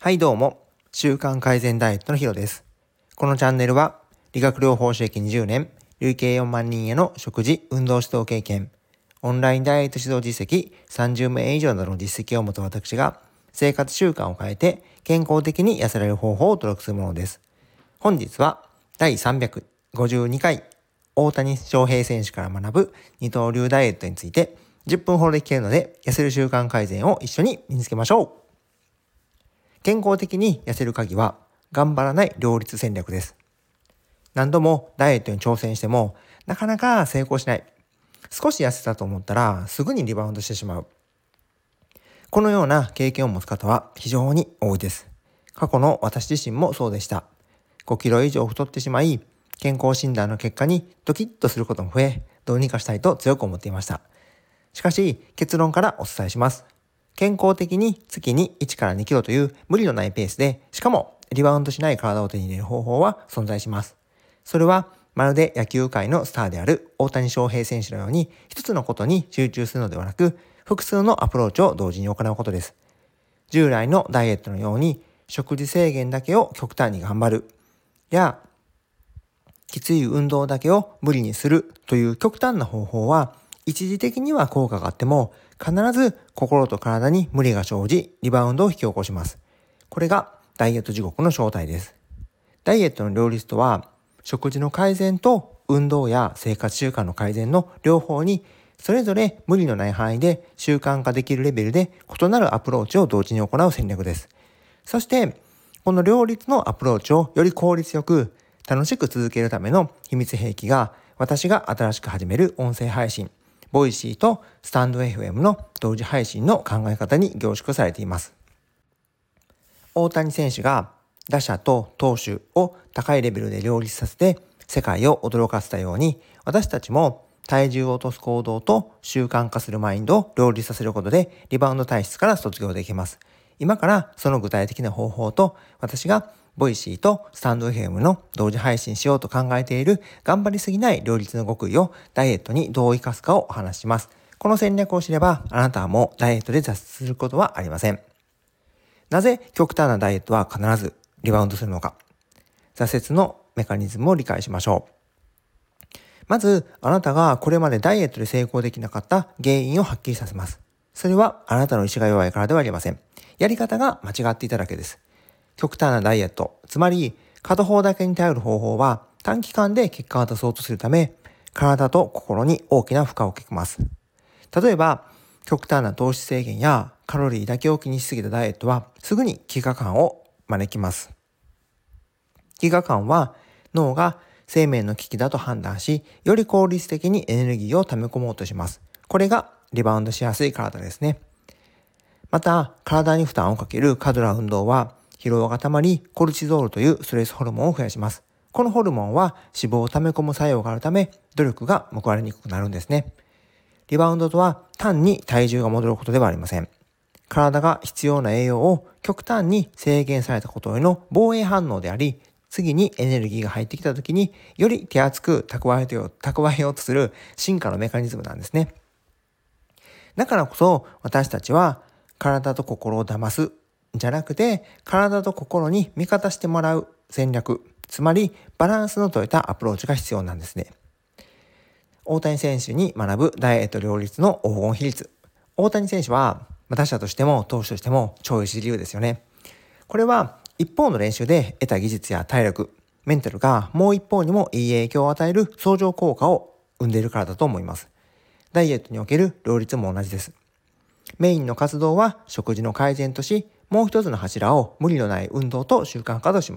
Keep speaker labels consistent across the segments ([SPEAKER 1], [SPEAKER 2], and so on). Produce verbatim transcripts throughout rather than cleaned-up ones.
[SPEAKER 1] はいどうも、習慣改善ダイエットのヒロです。このチャンネルは理学療法士歴にじゅうねん、累計よんまんにんへの食事・運動指導経験、オンラインダイエット指導実績さんじゅうめい以上などの実績を持つ私が生活習慣を変えて健康的に痩せられる方法をお届けするものです。本日はだいさんびゃくごじゅうにかい大谷翔平選手から学ぶ二刀流ダイエットについてじゅっぷんほどで聞けるので、痩せる習慣改善を一緒に身につけましょう。健康的に痩せる鍵は頑張らない両立戦略です。何度もダイエットに挑戦してもなかなか成功しない。少し痩せたと思ったらすぐにリバウンドしてしまう。このような経験を持つ方は非常に多いです。過去の私自身もそうでした。ごキロ以上太ってしまい、健康診断の結果にドキッとすることも増え、どうにかしたいと強く思っていました。しかし結論からお伝えします。健康的に月にいちからにキロという無理のないペースで、しかもリバウンドしない体を手に入れる方法は存在します。それはまるで野球界のスターである大谷翔平選手のように一つのことに集中するのではなく、複数のアプローチを同時に行うことです。従来のダイエットのように食事制限だけを極端に頑張るやきつい運動だけを無理にするという極端な方法は一時的には効果があっても必ず心と体に無理が生じリバウンドを引き起こします。これがダイエット地獄の正体です。ダイエットの両立とは食事の改善と運動や生活習慣の改善の両方にそれぞれ無理のない範囲で習慣化できるレベルで異なるアプローチを同時に行う戦略です。そしてこの両立のアプローチをより効率よく楽しく続けるための秘密兵器が私が新しく始める音声配信ボイシーとスタンド エフエム の同時配信の考え方に凝縮されています。大谷選手が打者と投手を高いレベルで両立させて世界を驚かせたように、私たちも体重を落とす行動と習慣化するマインドを両立させることでリバウンド体質から卒業できます。今からその具体的な方法と私がボイシーとスタンド エフエム の同時配信しようと考えている頑張りすぎない両立の極意をダイエットにどう活かすかをお話しします。この戦略を知ればあなたはもうダイエットで挫折することはありません。なぜ極端なダイエットは必ずリバウンドするのか。挫折のメカニズムを理解しましょう。まずあなたがこれまでダイエットで成功できなかった原因をはっきりさせます。それはあなたの意志が弱いからではありません。やり方が間違っていただけです。極端なダイエット、つまり片方だけに頼る方法は短期間で結果を出そうとするため、体と心に大きな負荷をかけます。例えば、極端な糖質制限やカロリーだけを気にしすぎたダイエットはすぐに飢餓感を招きます。飢餓感は脳が生命の危機だと判断し、より効率的にエネルギーを溜め込もうとします。これがリバウンドしやすい体ですね。また、体に負担をかける過度な運動は疲労がたまり、コルチゾールというストレスホルモンを増やします。このホルモンは脂肪を溜め込む作用があるため、努力が報われにくくなるんですね。リバウンドとは単に体重が戻ることではありません。体が必要な栄養を極端に制限されたことへの防衛反応であり、次にエネルギーが入ってきた時により手厚く蓄えよう、蓄えようとする進化のメカニズムなんですね。だからこそ私たちは体と心を騙すじゃなくて、体と心に味方してもらう戦略、つまりバランスの取れたアプローチが必要なんですね。大谷選手に学ぶダイエット両立の黄金比率。大谷選手は打者としても投手としても超一流ですよね。これは一方の練習で得た技術や体力、メンタルがもう一方にもいい影響を与える相乗効果を生んでいるからだと思います。ダイエットにおける両立も同じです。メインの活動は食事の改善とし、もう一つの柱を無理のない運動と習慣化とします。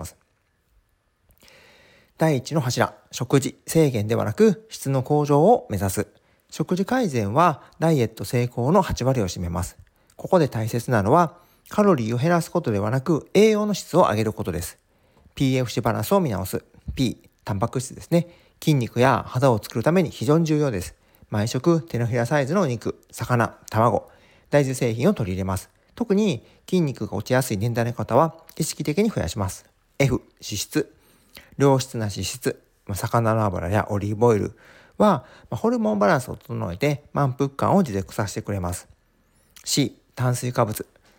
[SPEAKER 1] 第一の柱、食事制限ではなく質の向上を目指す。食事改善はダイエット成功のはちわりを占めます。ここで大切なのはカロリーを減らすことではなく栄養の質を上げることです。ピーエフシー バランスを見直す。P、タンパク質ですね。筋肉や肌を作るために非常に重要です。毎食手のひらサイズの肉、魚、卵、大豆製品を取り入れます。特に筋肉が落ちやすい年代の方は意識的に増やします。F、脂質。良質な脂質、魚の油やオリーブオイルはホルモンバランスを整えて満腹感を持続させてくれます。C、炭水化物。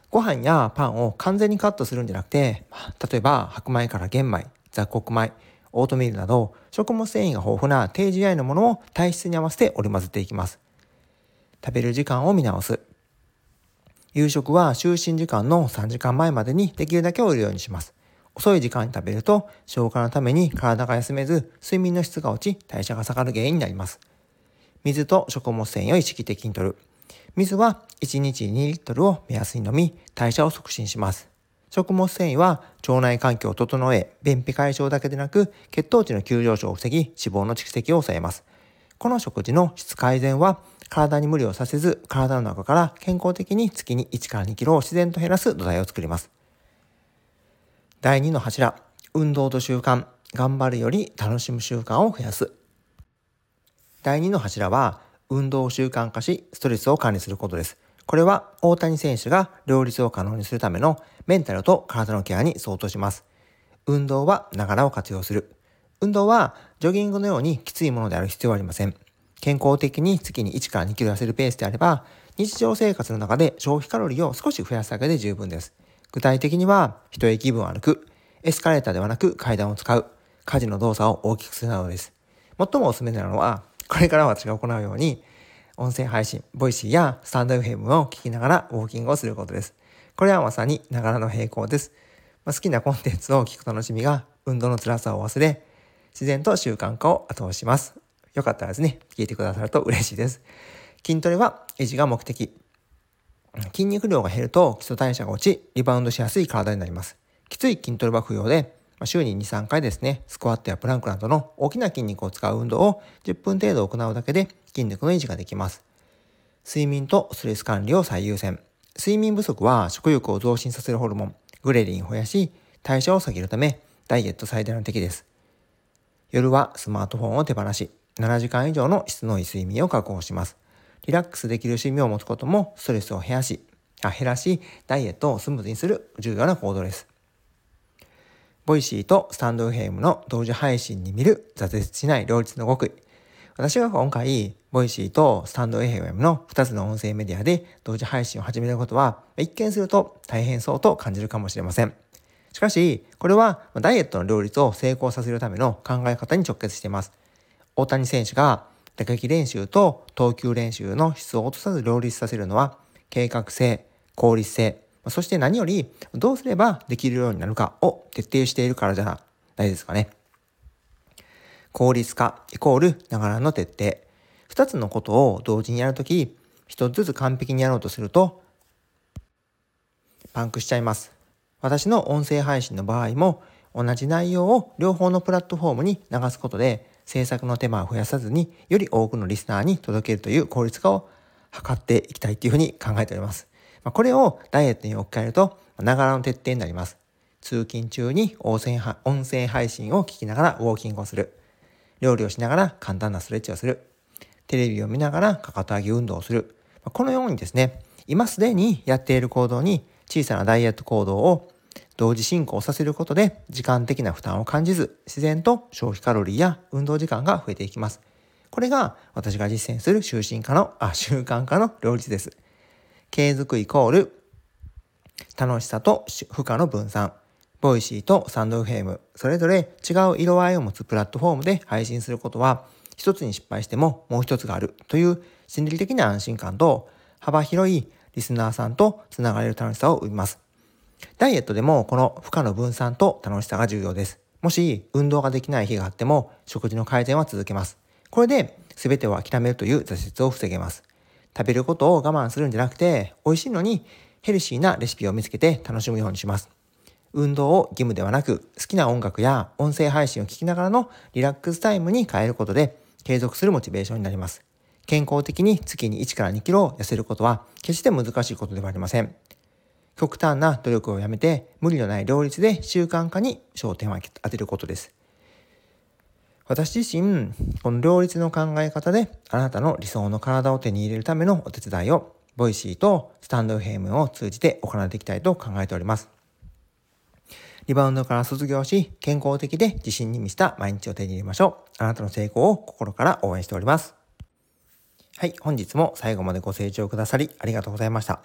[SPEAKER 1] ご飯やパンを完全にカットするんじゃなくて、例えば白米から玄米、雑穀米、オートミールなど食物繊維が豊富な低 ジーアイ のものを体質に合わせて織り交ぜていきます。食べる時間を見直す。夕食は就寝時間のさんじかんまえまでにできるだけ終えるようにします。遅い時間に食べると消化のために体が休めず、睡眠の質が落ち、代謝が下がる原因になります。水と食物繊維を意識的に摂る。水はいちにちにリットルを目安に飲み、代謝を促進します。食物繊維は腸内環境を整え、便秘解消だけでなく、血糖値の急上昇を防ぎ、脂肪の蓄積を抑えます。この食事の質改善は、体に無理をさせず、体の中から健康的に月にいちからにキロを自然と減らす土台を作ります。だいにの柱、運動と習慣、頑張るより楽しむ習慣を増やす。だいにの柱は、運動を習慣化し、ストレスを管理することです。これは大谷選手が両立を可能にするためのメンタルと体のケアに相当します。運動はながらを活用する。運動はジョギングのようにきついものである必要はありません。健康的に月にいちからにキロ痩せるペースであれば、日常生活の中で消費カロリーを少し増やすだけで十分です。具体的には、一駅分歩く、エスカレーターではなく階段を使う、家事の動作を大きくするなどです。最もおすすめなのは、これから私が行うように、音声配信、ボイシーやスタンド エフエム を聞きながらウォーキングをすることです。これはまさにながらの並行です。まあ、好きなコンテンツを聞く楽しみが運動の辛さを忘れ、自然と習慣化を後押しします。よかったらですね、聞いてくださると嬉しいです。筋トレは維持が目的。筋肉量が減ると基礎代謝が落ち、リバウンドしやすい体になります。きつい筋トレは不要で、週にに、さんかいですね、スクワットやプランクなどの大きな筋肉を使う運動をじゅっぷん程度行うだけで筋肉の維持ができます。睡眠とストレス管理を最優先。睡眠不足は食欲を増進させるホルモン、グレリンを増やし、代謝を下げるため、ダイエット最大の敵です。夜はスマートフォンを手放し、ななじかん以上の質のいい睡眠を確保します。リラックスできる睡眠を持つこともストレスを減らし、あ減らし、ダイエットをスムーズにする重要な行動です。ボイシーとスタンド エフエム の同時配信に見る挫折しない両立の極意。私が今回、ボイシーとスタンド エフエム のふたつの音声メディアで同時配信を始めることは、一見すると大変そうと感じるかもしれません。しかし、これはダイエットの両立を成功させるための考え方に直結しています。大谷選手が打撃練習と投球練習の質を落とさず両立させるのは、計画性、効率性、そして何よりどうすればできるようになるかを徹底しているからじゃないですかね。効率化イコールながらの徹底。二つのことを同時にやるとき、一つずつ完璧にやろうとするとパンクしちゃいます。私の音声配信の場合も同じ内容を両方のプラットフォームに流すことで制作の手間を増やさずにより多くのリスナーに届けるという効率化を図っていきたいというふうに考えております。これをダイエットに置き換えると、ながらの徹底になります。通勤中に音声配信を聞きながらウォーキングをする。料理をしながら簡単なストレッチをする。テレビを見ながらかかと上げ運動をする。このようにですね、今すでにやっている行動に小さなダイエット行動を同時進行させることで時間的な負担を感じず、自然と消費カロリーや運動時間が増えていきます。これが私が実践する習慣化の、あ、習慣化の両立です。継続イコール楽しさと負荷の分散。ボイシーとスタンド エフエム、それぞれ違う色合いを持つプラットフォームで配信することは、一つに失敗してももう一つがあるという心理的な安心感と幅広いリスナーさんとつながれる楽しさを生みます。ダイエットでもこの負荷の分散と楽しさが重要です。もし運動ができない日があっても食事の改善は続けます。これで全てを諦めるという挫折を防げます。食べることを我慢するんじゃなくて、美味しいのにヘルシーなレシピを見つけて楽しむようにします。運動を義務ではなく、好きな音楽や音声配信を聞きながらのリラックスタイムに変えることで継続するモチベーションになります。健康的に月にいちからにキロ痩せることは決して難しいことではありません。極端な努力をやめて無理のない両立で習慣化に焦点を当てることです。私自身、この両立の考え方であなたの理想の体を手に入れるためのお手伝いをボイシーとスタンド エフエム を通じて行っていきたいと考えております。リバウンドから卒業し、健康的で自信に満ちた毎日を手に入れましょう。あなたの成功を心から応援しております。はい、本日も最後までご清聴くださりありがとうございました。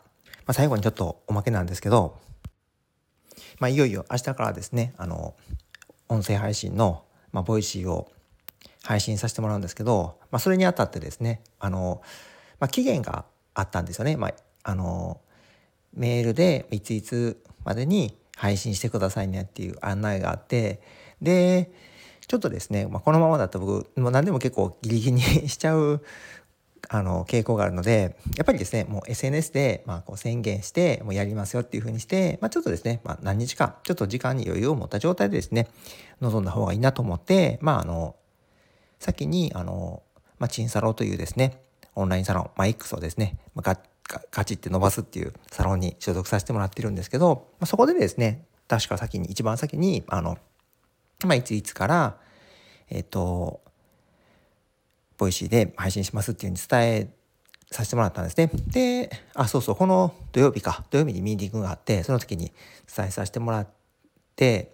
[SPEAKER 1] まあ、最後にちょっとおまけなんですけど、まあ、いよいよ明日からですね、あの、音声配信の、まあ、ボイシーを配信させてもらうんですけど、まあ、それにあたってですね、あの、まあ、期限があったんですよね。まあ、あの、メールでいついつまでに配信してくださいねっていう案内があって、で、ちょっとですね、まあ、このままだと僕、もう何でも結構ギリギリにしちゃうあの傾向があるので、やっぱりですね、もう エスエヌエス でまあこう宣言してもうやりますよっていうふうにして、まあ、ちょっとですね、まあ、何日かちょっと時間に余裕を持った状態でですね臨んだ方がいいなと思って、まああの先にあの、まあ、チンサロというですねオンラインサロン、まあ、X をですね、まあ、ガガチって伸ばすっていうサロンに所属させてもらってるんですけど、まあ、そこでですね確か先に一番先にあの、まあ、いついつからえっとボイシーで配信しますっていうふうに伝えさせてもらったんですね。で、あ、そうそう、この土曜日か、土曜日にミーティングがあって、その時に伝えさせてもらって、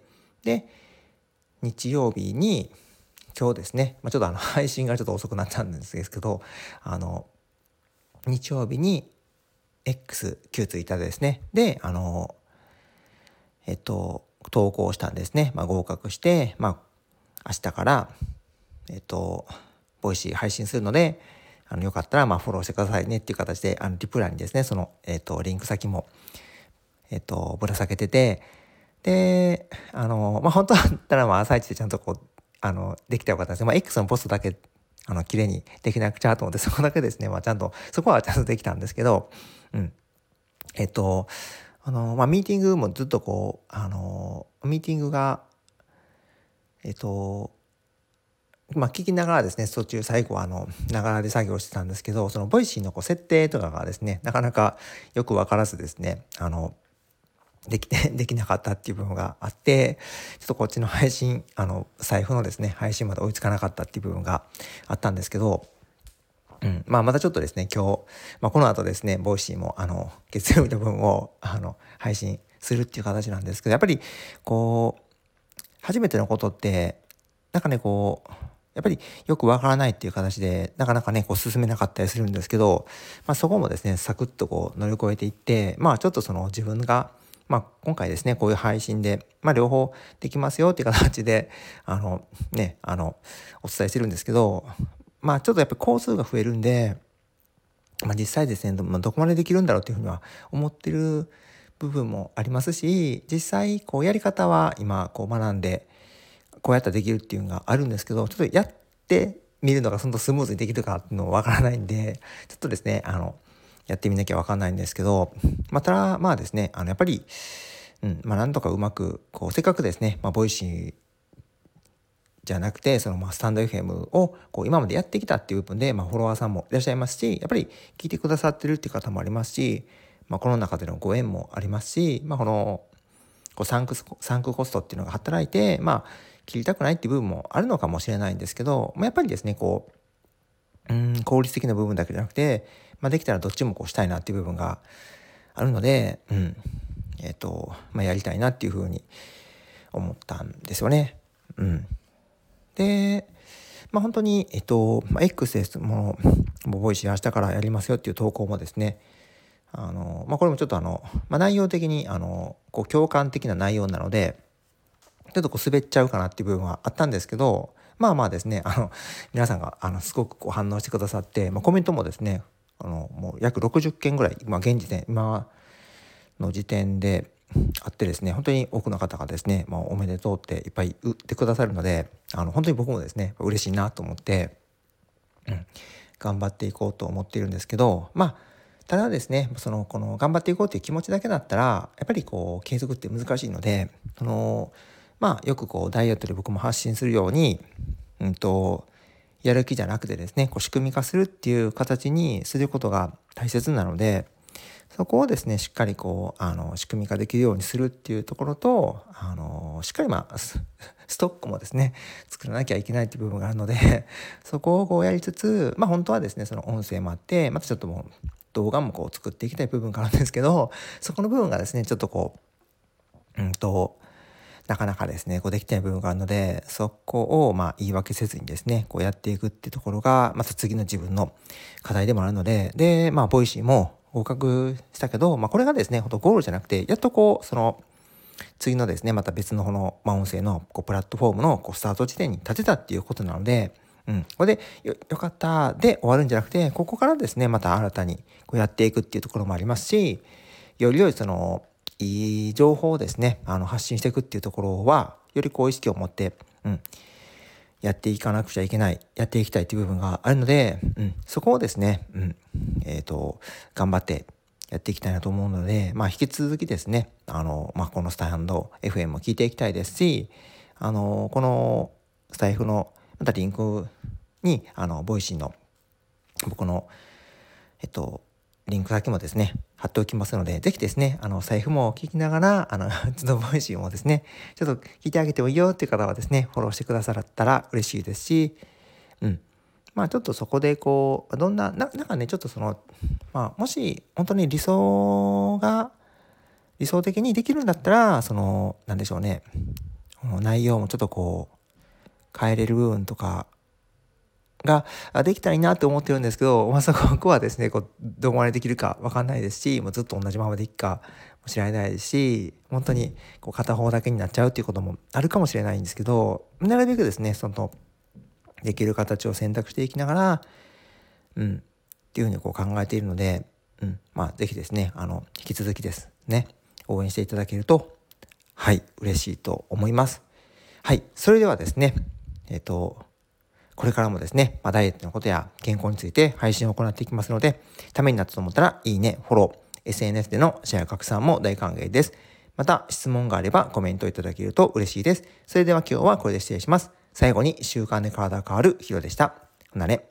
[SPEAKER 1] で、日曜日に、今日ですね、まあ、ちょっとあの配信がちょっと遅くなったんですけど、あの、日曜日に X、旧ツイッターでですね、で、あの、えっと、投稿したんですね。まあ、合格して、まあ、明日から、えっと、ボイシー配信するので、あのよかったらまあフォローしてくださいねっていう形で、あのリプランにですね、その、えっと、リンク先も、えっと、ぶら下げてて、で、あの、まあ、本当だったらまあ朝一でちゃんとこう、あの、できたらよかったんですけど、まあ、X のポストだけ、あの、綺麗にできなくちゃと思って、そこだけですね、まあ、ちゃんと、そこはちゃんとできたんですけど、うん。えっと、あの、まあ、ミーティングもずっとこう、あの、ミーティングが、えっと、まあ、聞きながらですね、途中最後はあの、ながらで作業してたんですけど、そのボイシーのこう設定とかがですね、なかなかよくわからずですね、あの、できて、できなかったっていう部分があって、ちょっとこっちの配信、あの、財布のですね、配信まで追いつかなかったっていう部分があったんですけど、うん、まあ、またちょっとですね、今日、まあ、この後ですね、ボイシーも、あの、月曜日の分を、あの、配信するっていう形なんですけど、やっぱり、こう、初めてのことって、なんかね、こう、やっぱりよくわからないっていう形で、なかなかね、こう進めなかったりするんですけど、まあそこもですね、サクッとこう乗り越えていって、まあちょっとその自分が、まあ今回ですね、こういう配信で、まあ両方できますよっていう形で、あの、ね、あの、お伝えしてるんですけど、まあちょっとやっぱり工数が増えるんで、まあ実際ですね、ど、まあ、どこまでできるんだろうっていうふうには思ってる部分もありますし、実際こうやり方は今こう学んで、こうやったらできるっていうのがあるんですけど、ちょっとやってみるのがそんなスムーズにできるかっていうのはわからないんで、ちょっとですね、あの、やってみなきゃわかんないんですけど、また、まあですね、あの、やっぱり、うん、まあなんとかうまく、こう、せっかくですね、まあボイシーじゃなくて、そのまあスタンド エフエム をこう今までやってきたっていう部分で、まあフォロワーさんもいらっしゃいますし、やっぱり聞いてくださってるっていう方もありますし、まあこの中でのご縁もありますし、まあこの、こうサンクス、サンクコストっていうのが働いて、まあ、切りたくないっていう部分もあるのかもしれないんですけど、まあ、やっぱりですね、こう、うん、効率的な部分だけじゃなくて、まあ、できたらどっちもこうしたいなっていう部分があるので、うん、えっと、まあ、やりたいなっていうふうに思ったんですよね。うん。で、まあ、本当に、えっと、まあ、X ですもの、ボイシー明日からやりますよっていう投稿もですね、あの、まあ、これもちょっとあの、まあ、内容的に、あの、こう共感的な内容なので、ちょっとこう滑っちゃうかなっていう部分はあったんですけど、まあまあですね、あの、皆さんが、あの、すごくこう反応してくださって、まあ、コメントもですね、あの、もう約ろくじゅっけんぐらい、まあ、現時点、今の時点であってですね、本当に多くの方がですね、まあ、おめでとうっていっぱい言ってくださるので、あの、本当に僕もですね、嬉しいなと思って、うん、頑張っていこうと思っているんですけど、まあ、ただですね、その、この頑張っていこうという気持ちだけだったら、やっぱりこう、継続って難しいので、その、まあ、よくこう、ダイエットで僕も発信するように、うんと、やる気じゃなくてですね、こう仕組み化するっていう形にすることが大切なので、そこをですね、しっかりこう、あの、仕組み化できるようにするっていうところと、あの、しっかりまあ、スストックもですね、作らなきゃいけないっていう部分があるので、そこをこうやりつつ、まあ本当はですね、その音声もあって、またちょっともう動画もこう作っていきたい部分があるんですけど、そこの部分がですね、ちょっとこう、うんと、なかなかですね、こうできてない部分があるので、そこをまあ言い訳せずにですね、こうやっていくっていうところが、また次の自分の課題でもあるので、で、まあ、ボイシーも、 合格したけど、まあ、これがですね、ほんとゴールじゃなくて、やっとこう、その、次のですね、また別のこの、まあ、音声のこうプラットフォームのこうスタート地点に立てたっていうことなので、うん、これでよ、よかったで終わるんじゃなくて、ここからですね、また新たにこうやっていくっていうところもありますし、より良いその、いい情報をですね、あの発信していくっていうところは、よりこう意識を持って、うん、やっていかなくちゃいけない、やっていきたいという部分があるので、うん、そこをですね、うん、えっと、頑張ってやっていきたいなと思うので、まあ、引き続きですね、あの、まあ、このスタンド エフエム も聞いていきたいですし、あの、このスタイフの、またリンクに、あの、ボイシーの、僕の、えっと、リンク先もですね、貼っておきますので、ぜひですね、あの、財布も聞きながら、あの、ちょっとボイシーもですね、ちょっと聞いてあげてもいいよっていう方はですね、フォローしてくださったら嬉しいですし、うん。まあちょっとそこでこう、どんな、ななんかね、ちょっとその、まあもし本当に理想が、理想的にできるんだったら、その、なんでしょうね、内容もちょっとこう、変えれる部分とかができたらいいなと思ってるんですけど、まあそこはですね、こう、どこまでできるかわかんないですし、もうずっと同じままでいいかもしれないですし、本当にこう片方だけになっちゃうっていうこともあるかもしれないんですけど、なるべくですね、その、できる形を選択していきながら、うん、っていうふうにこう考えているので、うん、まあぜひですね、あの、引き続きですね、応援していただけると、はい、嬉しいと思います。はい、それではですね、えっと、これからもですね、まあ、ダイエットのことや健康について配信を行っていきますので、ためになったと思ったら、いいね、フォロー、エスエヌエス でのシェア拡散も大歓迎です。また、質問があればコメントいただけると嬉しいです。それでは今日はこれで失礼します。最後に習慣で体が変わるヒロでした。ほなね。